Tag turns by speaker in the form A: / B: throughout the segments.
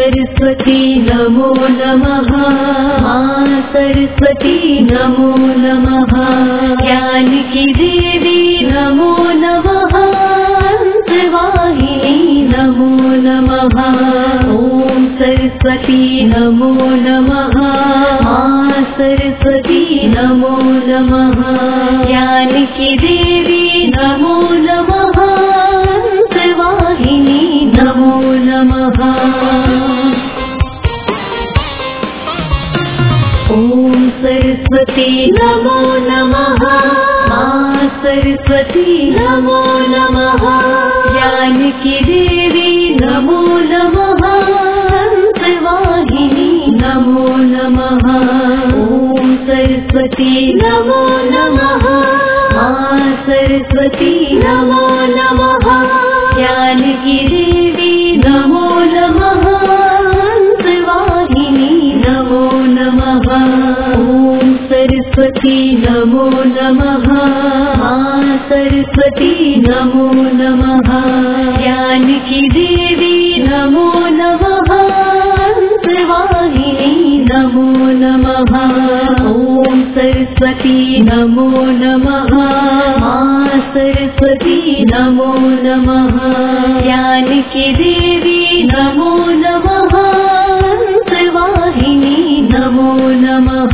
A: सरस्वती नमो नमः। मां सरस्वती नमो नमः। ज्ञान की देवी नमो नमः। अंतवाहिनी नमो नमः। ओम सरस्वती नमो नमः। मां सरस्वती नमो नमः। ज्ञान की देवी नमो नमः। अंतवाहिनी नमो नमः। ओम सरस्वती नमो नमः। मां सरस्वती नमो नमः। ज्ञान की देवी नमो नमः। अंतवाहिनी नमो नमः। ओम सरस्वती नमो नमः। मां सरस्वती नमो नमः। ज्ञान की देवी नमो नमः। अंतवाहिनी नमो नमः। ओम सरस्वती नमो नमः। मां सरस्वती नमो नमः। ज्ञान की देवी नमो नमः। अंतवाहिनी नमो नमः। ओम सरस्वती नमो नमः। मां सरस्वती नमो नमः। ज्ञान की देवी नमो नमः। अंतवाहिनी नमो नमः।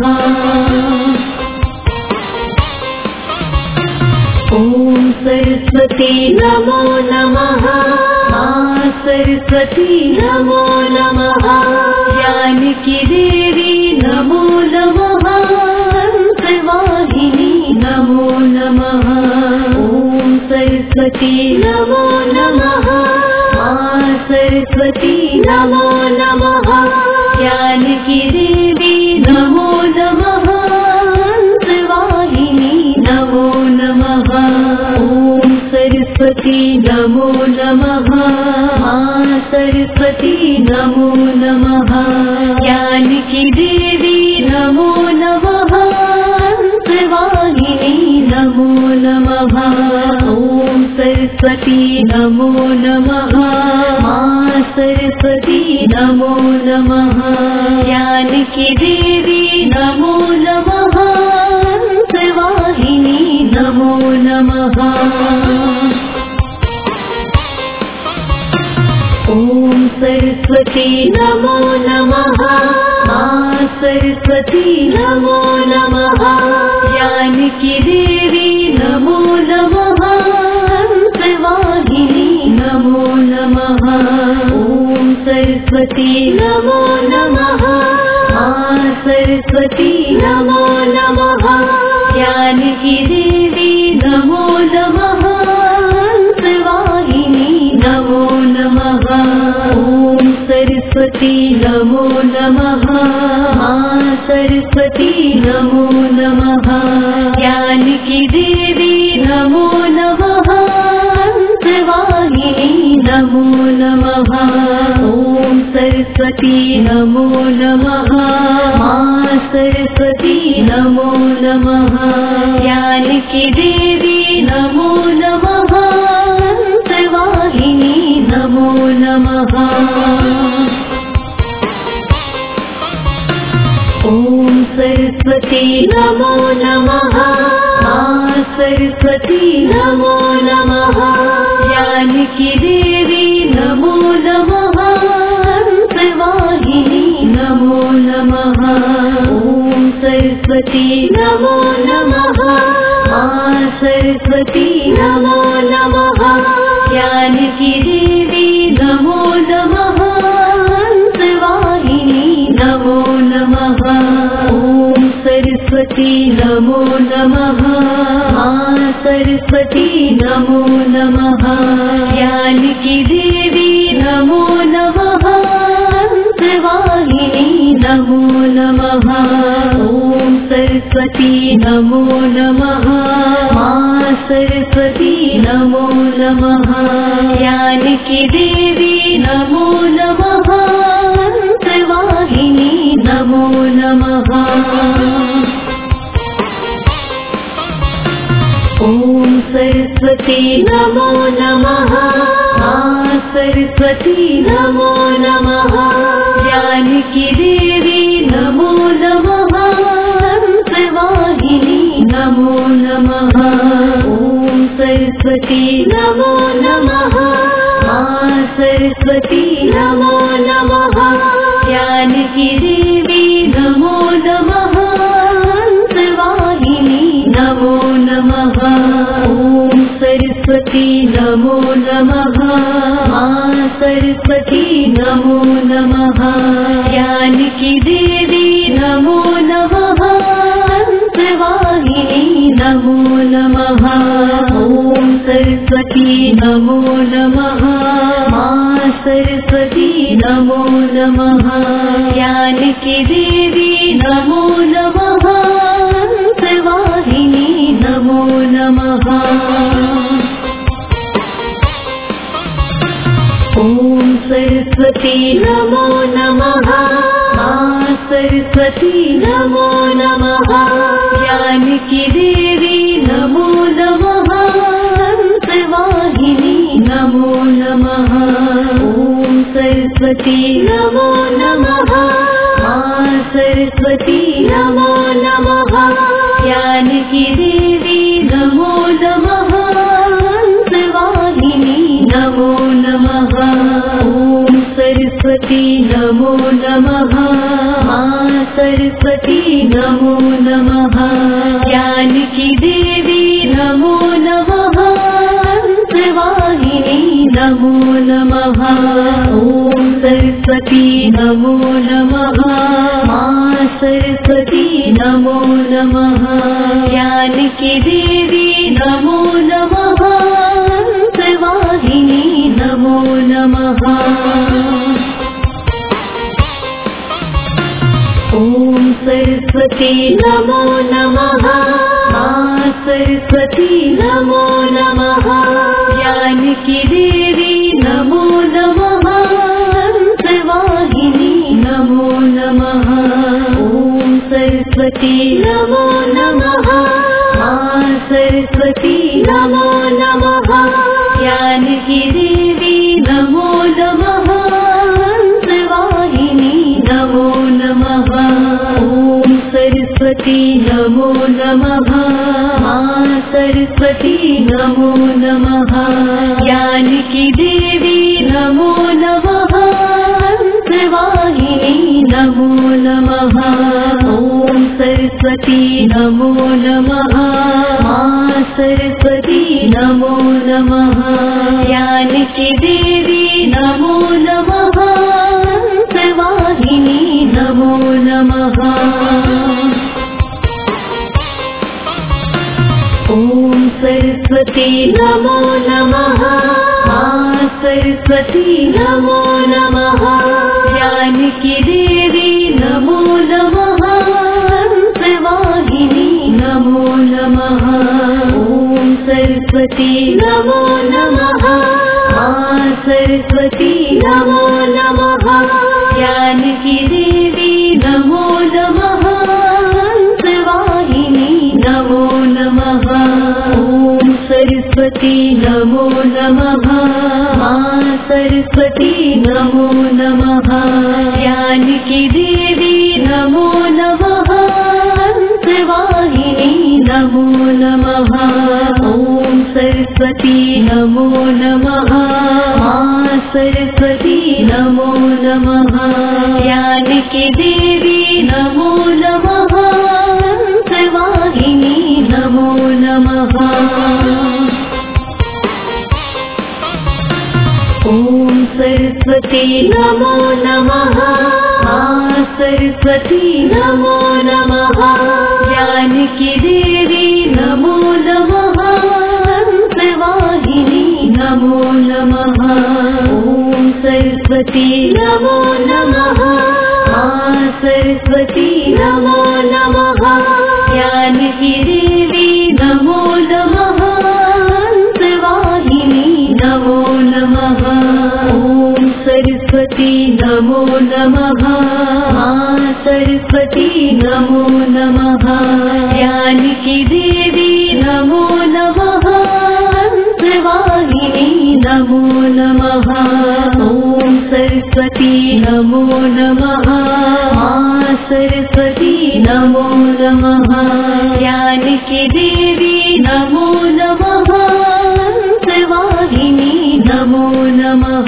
A: ओम सरस्वती नमो नमः। मां सरस्वती नमो नमः। ज्ञान की देवी नमो नमः। अंतवाहिनी नमो नमः। ओम सरस्वती नमो नमः। मां सरस्वती नमो नमः। ज्ञान की देवी नमो नमः। अंतवाहिनी नमो नमः। ओम सरस्वती नमो नमः। मां सरस्वती नमो नमः। ज्ञान की देवी नमो नमः। अंतवाहिनी नमो नमः। ओम सरस्वती नमो नमः। मां सरस्वती नमो नमः। ज्ञान की देवी नमो नमः। अंतवाहिनी नमो नमः। ओम सरस्वती नमो नमः। मां सरस्वती नमो नमः। ज्ञान की देवी नमो नमः। अंतवाहिनी नमो नमः। ओम सरस्वती नमो नमः। मां सरस्वती नमो नमः। ज्ञान की देवी नमो नमः। अंतवाहिनी नमो नमः। ओम सरस्वती नमो नमः। मां सरस्वती नमो नमः। ज्ञान की देवी नमो नमः। अंतवाहिनी नमो नमः। ओम सरस्वती नमो नमः। मां सरस्वती नमो नमः। ज्ञान की देवी नमो नमः। अंतवाहिनी नमो नमः। ओम सरस्वती नमो नमः। मां सरस्वती नमो नमः। ज्ञान की देवी नमो नमः। अंतवाहिनी नमो नमः। ओम सरस्वती नमो नमः। मां सरस्वती नमो नमः। ज्ञान की देवी नमो नमः। अंतवाहिनी नमो नमः। ओम सरस्वती नमो नमः। मां सरस्वती नमो नमः। ज्ञान की देवी नमो नमः। अंतवाहिनी नमो नमः। ओम सरस्वती नमो नमः। मां सरस्वती नमो नमः। ज्ञान की देवी नमो नमः। अंतवाहिनी नमो नमः। ओम सरस्वती नमो नमः। मां सरस्वती नमो नमः। जानकी देवी नमो नमः। हंसवाहिनी नमो नमः। ॐ सरस्वती नमो नमः। मां सरस्वती नमो नमः। जानकी देवी नमो नमः। हंसवाहिनी नमो नमः। ॐ सरस्वती नमो नमः। मां सरस्वती नमो नमः। जानकी देवी नमो नमः। हंसवाहिनी नमो नमः। ॐ सरस्वती नमो नमः। मां सरस्वती नमो नमः। जानकी देवी नमो नमः। हंसवाहिनी नमो नमः। ॐ सरस्वती नमो नमः। मां सरस्वती नमो नमः। जानकी देवी नमो नमः। हंसवाहिनी नमो नमः। ॐ सरस्वती नमो नमः। मां सरस्वती नमो नमः। जानकी देवी नमो नमः। हंसवाहिनी नमो नमः। ॐ सरस्वती नमो नमः। मां सरस्वती नमो नमः। जानकी देवी नमो नमः। हंसवाहिनी नमो नमः। ॐ सरस्वती नमो नमः। मां सरस्वती नमो नमः। जानकी देवी नमो नमः। हंसवाहिनी नमो नमः। ॐ सरस्वती नमो नमः। मां सरस्वती नमो नमः। जानकी देवी नमो नमः। हंसवाहिनी नमो नमः। ॐ सरस्वती नमो नमः। मां सरस्वती नमो नमः। जानकी देवी नमो नमः। हंसवाहिनी नमो नमः। ॐ सरस्वती नमो नमः। मां सरस्वती नमो नमः। जानकी देवी नमो नमः। हंसवाहिनी नमो नमः। ॐ सरस्वती नमो नमः। मां सरस्वती नमो नमः। जानकी देवी नमो नमः। हंसवाहिनी नमो नमः। ॐ सरस्वती नमो नमः। मां सरस्वती नमो नमः। जानकी देवी नमो नमः। हंसवाहिनी नमो नमः। ॐ सरस्वती नमो नमः। मां सरस्वती नमो नमः। जानकी देवी नमो नमः। हंसवाहिनी नमो नमः। ॐ सरस्वती नमो नमः। मां सरस्वती नमो नमः। जानकी देवी नमो नमः। हंसवाहिनी नमो नमः। ॐ सरस्वती नमो नमः। मां सरस्वती नमो नमः। जानकी देवी नमो नमः। हंसवाहिनी नमो नमः। ॐ सरस्वती नमो नमः। मां सरस्वती नमो नमः। जानकी देवी नमो नमः। हंसवाहिनी नमो नमः। ॐ सरस्वती नमो नमः। मां सरस्वती नमो नमः। जानकी देवी नमो नमः। हंसवाहिनी नमो नमः। ॐ सरस्वती नमो नमः। मां सरस्वती नमो नमः। जानकी देवी नमो नमः। नमो नमः। ॐ सरस्वती नमो नमः। मां सरस्वती नमो नमः। ज्ञान की देवी नमो नमः। हंसवाहिनी नमो नमः।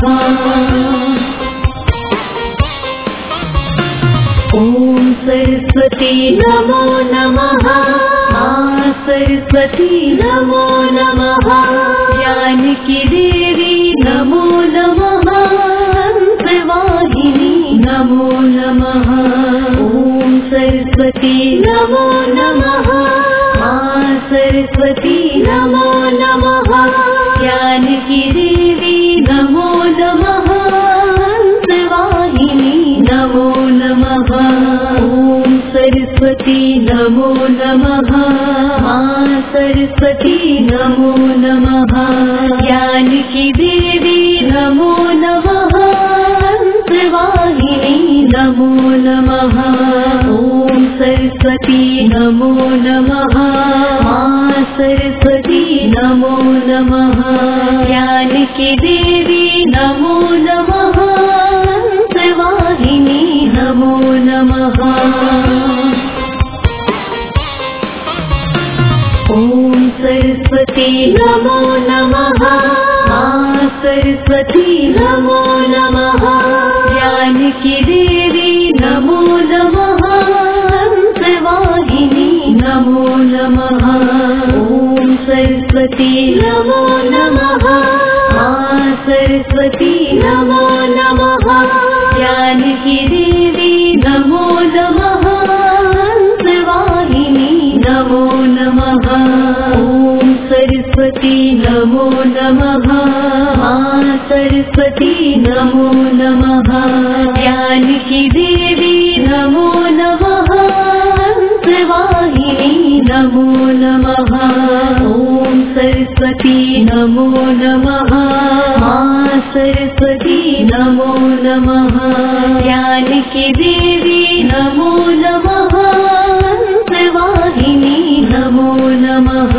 A: ॐ सरस्वती नमो नमः। मां सरस्वती नमो नमः। ज्ञान की देवी नमो नमः। हंसवाहिनी नमो नमः। ॐ सरस्वती नमो नमः। मां सरस्वती नमो नमः। ज्ञान की देवी नमो नमः। हंसवाहिनी नमो नमः। ॐ सरस्वती नमो नमः। मां सरस्वती नमो नमः। ज्ञान की देवी नमो नमः। हंसवाहिनी नमो नमः। ॐ सरस्वती नमो नमः। मां सरस्वती नमो नमः। ज्ञान की देवी नमो नमः। हंसवाहिनी नमो नमः। ॐ सरस्वती नमो नमः। मां सरस्वती नमो नमः। ज्ञान की देवी नमो नमः। हंसवाहिनी नमो नमः। ॐ सरस्वती नमो नमः। मां सरस्वती नमो नमः। ज्ञान की देवी नमो नमः। हंसवाहिनी नमो नमः। ॐ सरस्वती नमो नमः। मां सरस्वती नमो नमः। ज्ञान की देवी नमो नमः। हंसवाहिनी नमो नमः। ॐ सरस्वती नमो नमः। मां सरस्वती नमो नमः। ज्ञान की देवी नमो नमः। हंसवाहिनी नमो नमः।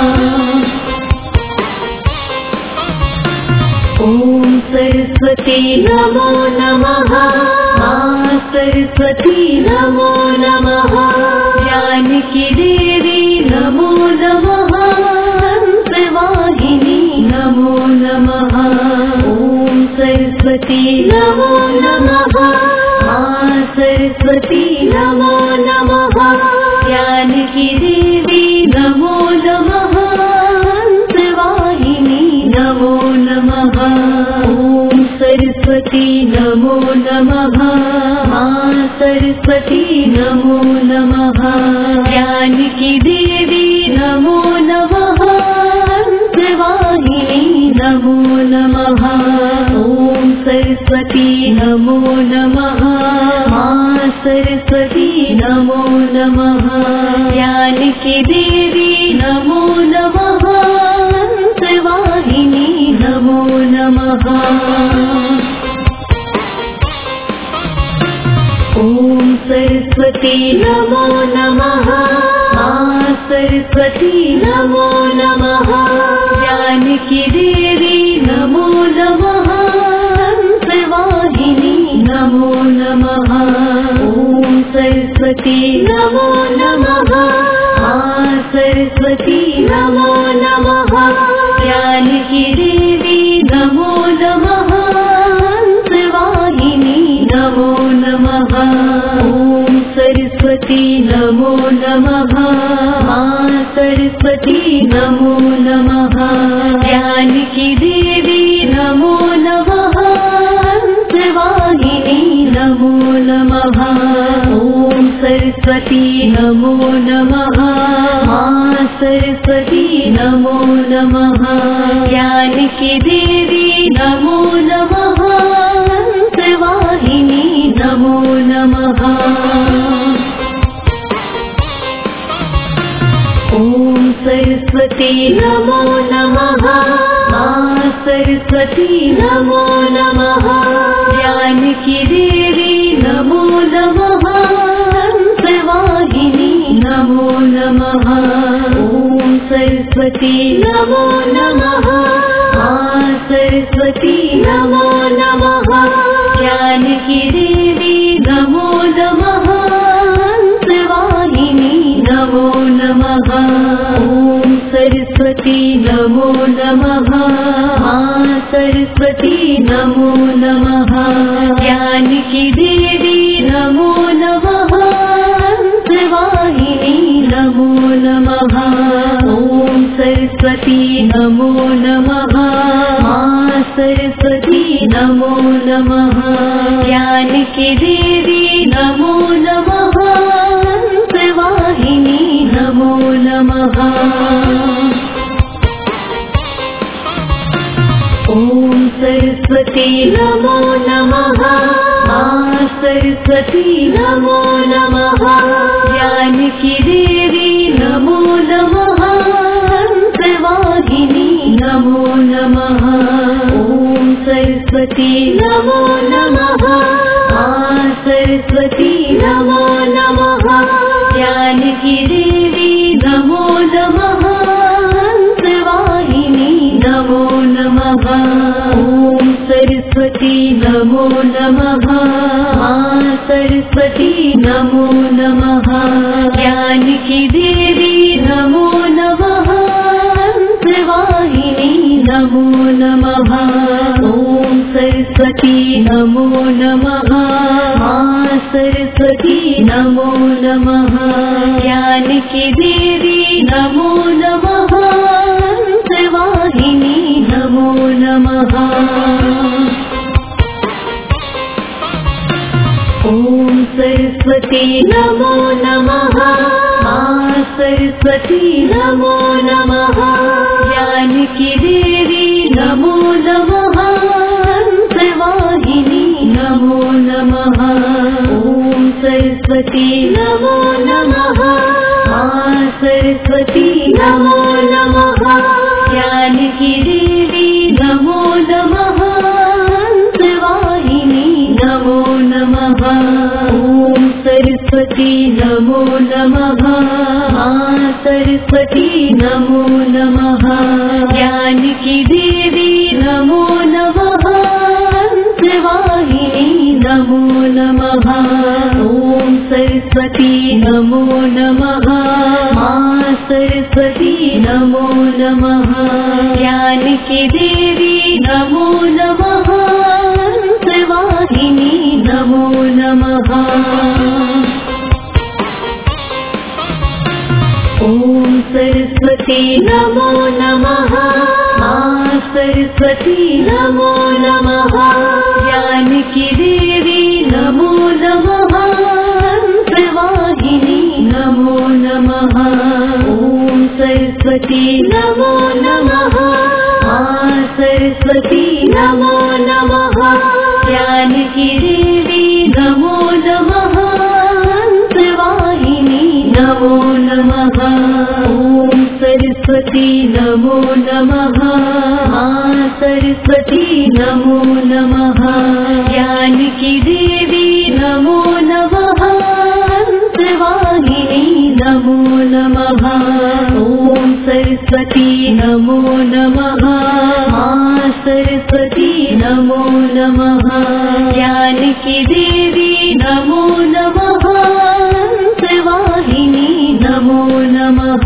A: ॐ सरस्वती नमो नमः। मां सरस्वती नमो नमः। ज्ञान की देवी नमो नमः। हंसवाहिनी नमो नमः। ॐ सरस्वती नमो नमः। मां सरस्वती नमो नमः। ज्ञान की देवी नमो नमः। हंसवाहिनी नमो नमः। ॐ सरस्वती नमो नमः। मां सरस्वती नमो नमः। ज्ञान की देवी नमो नमः। हंसवाहिनी नमो नमः। ॐ सरस्वती नमो नमः। मां सरस्वती नमो नमः। ज्ञान की देवी नमो नमः। हंसवाहिनी नमो नमः। ॐ सरस्वती नमो नमः। मां सरस्वती नमो नमः। ज्ञान की देवी नमो नमः। हंसवाहिनी नमो नमः। ॐ सरस्वती नमो नमः। मां सरस्वती नमो नमः। ज्ञान की देवी नमो नमः। हंसवाहिनी नमो नमः। ॐ सरस्वती नमो नमः। मां सरस्वती नमो नमः। ज्ञान की देवी नमो नमः। हंसवाहिनी नमो नमः। ॐ सरस्वती नमो नमः। मां सरस्वती नमो नमः। ज्ञान की देवी नमो नमः। हंसवाहिनी नमो नमः। ॐ सरस्वती नमो नमः। मां सरस्वती नमो नमः। ज्ञान की देवी नमो नमः। हंसवाहिनी नमो नमः। ॐ सरस्वती नमो नमः। मां सरस्वती नमो नमः। जानकी देवी नमो नमः। हंसवाहिनी नमो नमः। ओम सरस्वती नमो नमः। मां सरस्वती नमो नमः। जानकी देवी नमो नमः। हंसवाहिनी नमो नमः। ओम सरस्वती नमो नमः। मां सरस्वती नमो नमः। जानकी देवी नमो नमः। हंसवाहिनी नमो नमः। ओम सरस्वती नमो नमः। मां सरस्वती नमो नमः। जानकी देवी नमो नमः। हंसवाहिनी नमो नमः। ओम सरस्वती नमो नमः। मां सरस्वती नमो नमः। जानकी देवी नमो नमः। हंसवाहिनी नमो नमः। ओम सरस्वती नमो नमः। मां सरस्वती नमो नमः। जानकी देवी नमो नमः। हंसवाहिनी नमो नमः। ओम सरस्वती नमो नमः। मां सरस्वती नमो नमः। जानकी देवी नमो नमः। हंसवाहिनी नमो नमः। ओम सरस्वती नमो नमः। मां सरस्वती नमो नमः। जानकी देवी नमो नमः। हंसवाहिनी नमो नमः। ओम सरस्वती नमो नमः। मां सरस्वती नमो नमः। जानकी देवी नमो नमः। हंसवाहिनी नमो नमः। ओम सरस्वती नमो नमः। मां सरस्वती नमो नमः। जानकी देवी नमो नमः। हंसवाहिनी नमो नमः। ओम सरस्वती नमो नमः। मां सरस्वती नमो नमः। जानकी देवी नमो नमः। हंसवाहिनी नमो नमः। ओम सरस्वती नमो नमः। मां सरस्वती नमो नमः। जानकी देवी नमो नमः। हंसवाहिनी नमो नमः। ओम सरस्वती नमो नमः। मां सरस्वती नमो नमः। जानकी देवी नमो नमः। हंसवाहिनी नमो नमः। ओम सरस्वती नमो नमः। मां सरस्वती नमो नमः। जानकी देवी नमो नमः। हंसवाहिनी नमो नमः। ओम सरस्वती नमो नमः। मां सरस्वती नमो नमः। जानकी देवी नमो नमः। हंसवाहिनी नमो नमः।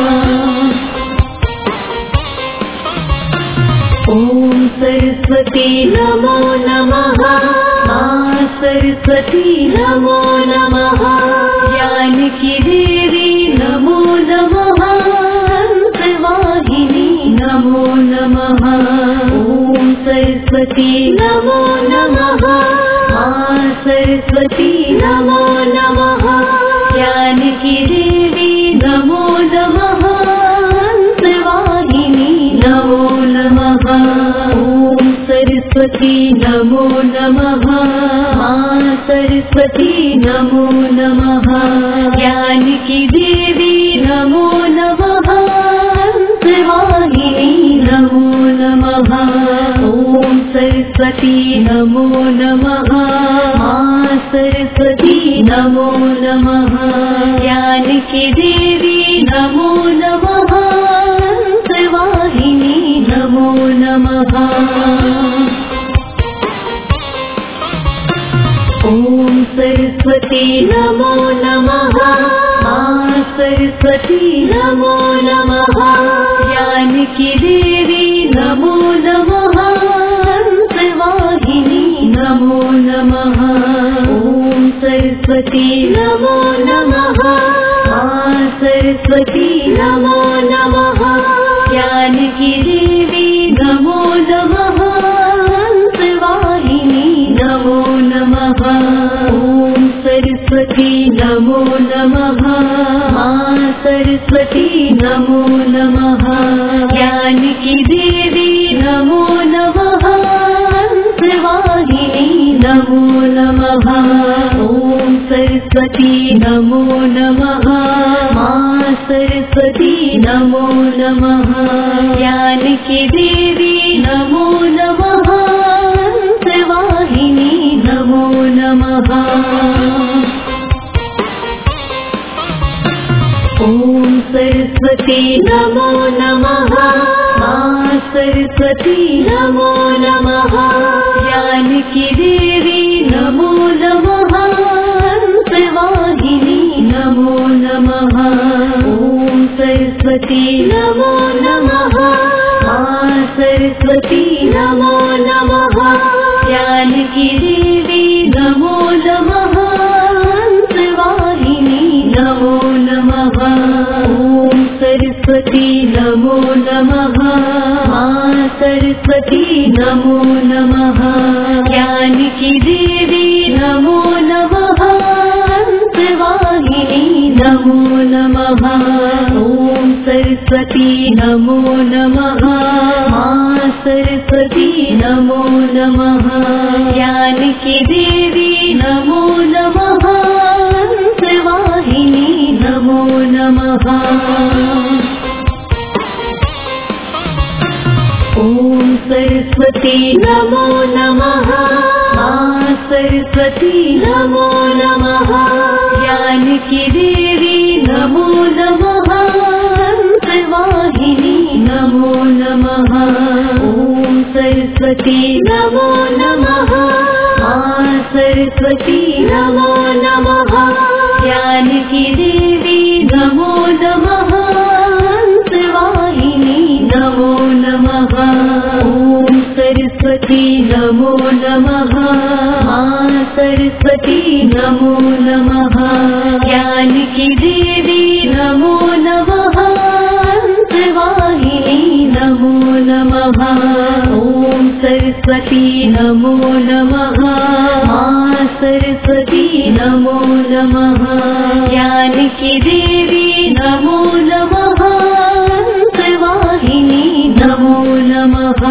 A: ओम सरस्वती नमो नमः। मां सरस्वती नमो नमः। जानकी देवी नमो नमः। हंसवाहिनी नमो नमः। ओम सरस्वती नमो नमः। मां सरस्वती नमो नमः। जानकी देवी नमो नमः। हंसवाहिनी नमो नमः। ओम सरस्वती नमो नमः। मां सरस्वती नमो नमः। जानकी देवी नमो नमः। हंसवाहिनी नमो नमः। ओम सरस्वती नमो नमः। मां सरस्वती नमो नमः। जानकी देवी नमो नमः। हंसवाहिनी नमो नमः। सरस्वती नमो नमः। माँ सरस्वती नमो नमः। जानकी देवी नमो नमः। हंसवाहिनी नमो नमः। ओम सरस्वती नमो नमः। माँ सरस्वती नमो नमः। जानकी देवी नमो नमः। हंसवाहिनी नमो नमः। ओम सरस्वती नमो नमः। माँ सरस्वती नमो नमः। जानकी देवी नमो नमः। हंसवाहिनी नमो नमः। ओम सरस्वती नमो नमः। माँ सरस्वती नमो नमः। जानकी देवी नमो नमः। हंसवाहिनी नमो नमः। ओम सरस्वती नमो नमः। माँ सरस्वती नमो नमः। जानकी देवी नमो नमः। हंसवाहिनी नमो नमः। ओम सरस्वती नमो नमः। माँ सरस्वती नमो नमः। जानकी देवी नमो नमः। हंसवाहिनी नमो नमः। ओम सरस्वती नमो नमः। माँ सरस्वती नमो नमः। जानकी देवी नमो नमः। हंसवाहिनी नमो नमः। ओम सरस्वती नमो नमः। माँ सरस्वती नमो नमः। जानकी देवी नमो नमः। हंसवाहिनी नमो नमः। ओम सरस्वती नमो नमः। माँ सरस्वती नमो नमः। जानकी देवी नमो नमः। हंसवाहिनी नमो नमः। ओम सरस्वती नमो नमः। माँ सरस्वती नमो नमः। जानकी देवी नमो नमः। हंसवाहिनी नमो नमः। ओम सरस्वती नमो नमः। माँ सरस्वती नमो नमः। जानकी देवी नमो नमः। हंसवाहिनी नमो नमः। ओम सरस्वती नमो नमः। माँ सरस्वती नमो नमः। जानकी देवी नमो नमः। हंसवाहिनी नमो नमः।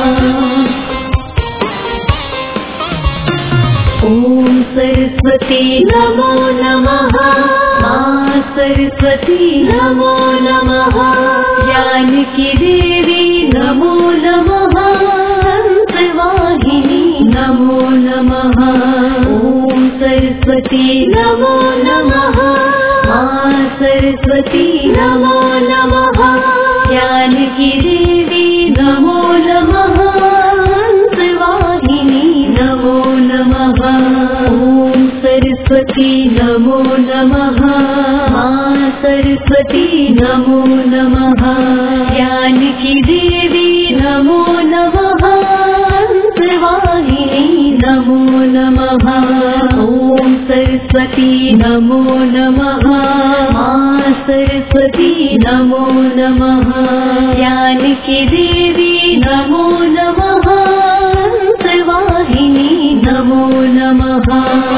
A: ओम सरस्वती नमो नमः। माँ सरस्वती नमो नमः। जानकी देवी नमो नमः। हंसवाहिनी नमो नमः। ओम सरस्वती नमो नमः। माँ सरस्वती नमो नमः। जानकी देवी नमो नमः। हंसवाहिनी नमो नमः। ओम सरस्वती नमो नमः। माँ सरस्वती नमो नमः। जानकी देवी नमो नमः। हंसवाहिनी नमो नमः। ओम सरस्वती नमो नमः। माँ सरस्वती नमो नमः। जानकी देवी नमो नमः। हंसवाहिनी नमो नमः।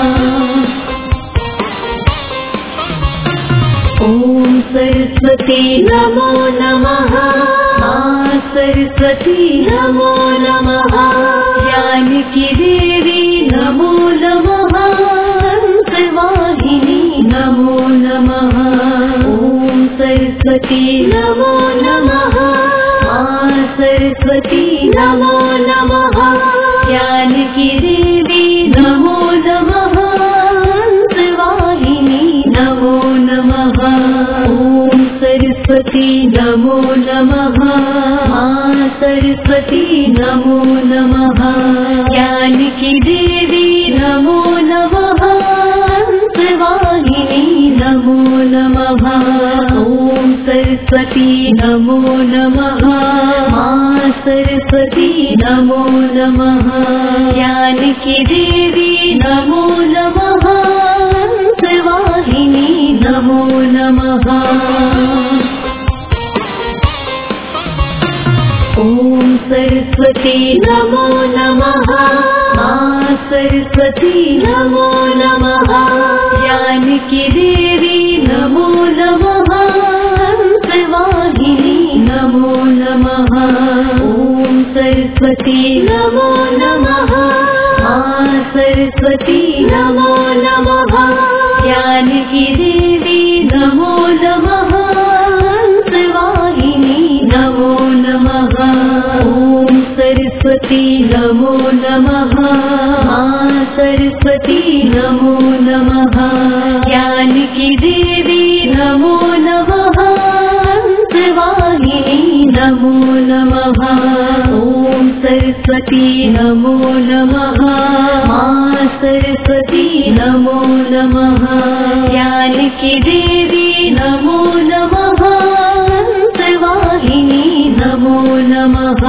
A: ओम सरस्वती नमो नमः। माँ सरस्वती नमो नमः। जानकी देवी नमो नमः। हंसवाहिनी नमो नमः। ओम सरस्वती नमो नमः। माँ सरस्वती नमो नमः। जानकी देवी नमो नमः। हंसवाहिनी नमो नमः। ओम सरस्वती नमो नमः। माँ सरस्वती नमो नमः। जानकी देवी नमो नमः। नमः। ॐ सरस्वती नमो नमः। मां सरस्वती नमो नमः। ज्ञान की देवी नमो नमः। हंसवाहिनी नमो नमः। ॐ सरस्वती नमो नमः। मां सरस्वती नमो नमः। ज्ञान की देवी नमो नमः। हंसवाहिनी नमो नमः। ॐ सरस्वती नमो नमः। मां सरस्वती नमो नमः। ज्ञान की देवी नमो नमः। हंसवाहिनी नमो नमः। ॐ सरस्वती नमो नमः। मां सरस्वती नमो नमः। ज्ञान की देवी नमो नमः। हंसवाहिनी नमो नमः। ॐ सरस्वती नमो नमः। मां सरस्वती नमो नमः। ज्ञान की देवी नमो नमः। हंसवाहिनी नमो नमः।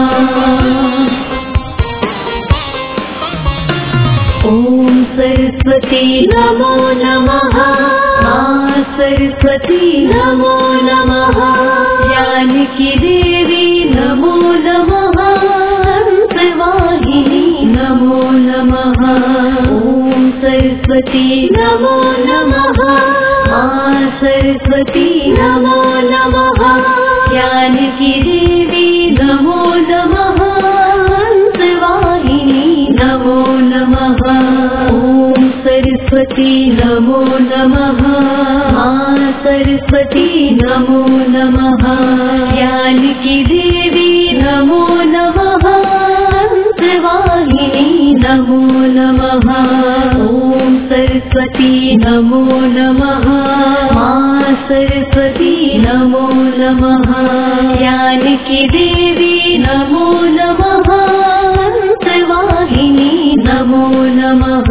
A: ॐ सरस्वती नमो नमः। मां सरस्वती नमो नमः। ज्ञान की देवी नमो नमः। हंसवाहिनी नमो नमः। ॐ सरस्वती नमो नमः। मां सरस्वती नमो नमः। ज्ञान की देवी नमो नमः। हंसवाहिनी नमो नमः। ॐ सरस्वती नमो नमः। मां सरस्वती नमो नमः। ज्ञान की देवी नमो नमः। हंसवाहिनी नमो नमः। ॐ सरस्वती नमो नमः। मां सरस्वती नमो नमः। ज्ञान की देवी नमो नमः। हंसवाहिनी नमो नमः।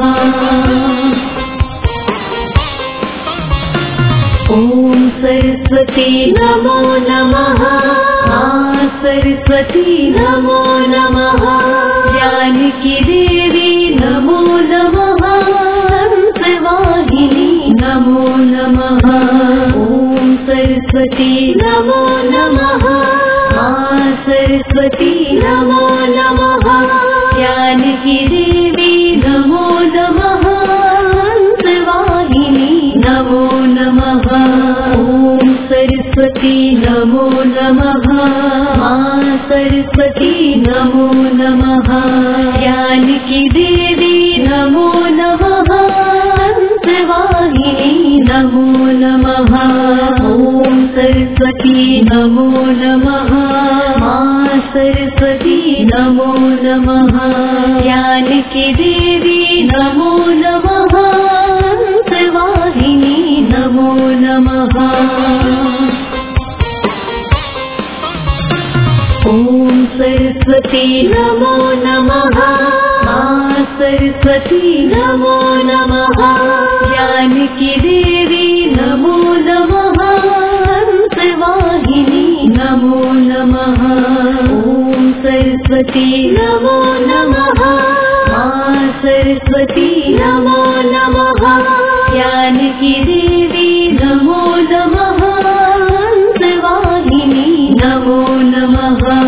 A: ॐ सरस्वती नमो नमः। मां सरस्वती नमो नमः। ज्ञान की देवी नमो नमः। हंसवाहिनी नमो नमः। ॐ सरस्वती नमो नमः। मां सरस्वती नमो नमः। ज्ञान की देवी नमो नमः। हंसवाहिनी नमो नमः। ॐ सरस्वती नमो नमः। मां सरस्वती नमो नमः। ज्ञान की देवी नमो नमः। हंसवाहिनी नमो नमः। ॐ सरस्वती नमो नमः। मां सरस्वती नमो नमः। ज्ञान की देवी नमो नमः। हंसवाहिनी नमो नमः। ॐ सरस्वती नमो नमः। मां सरस्वती नमो नमः। ज्ञान की देवी नमो नमः। हंसवाहिनी नमो नमः। ॐ सरस्वती नमो नमः। मां सरस्वती नमो नमः। ज्ञान की देवी नमो नमः। हंसवाहिनी नमो नमः।